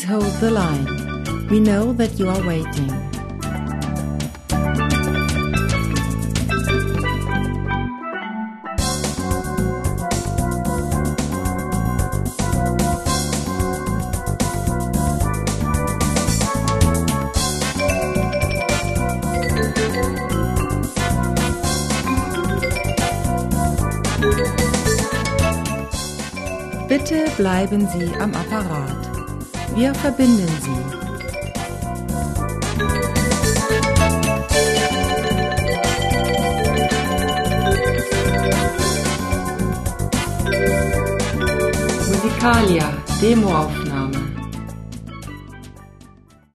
Please hold the line. We know that you are waiting. Bitte bleiben Sie am Apparat. Wir verbinden Sie. Musicalia, Demoaufnahme.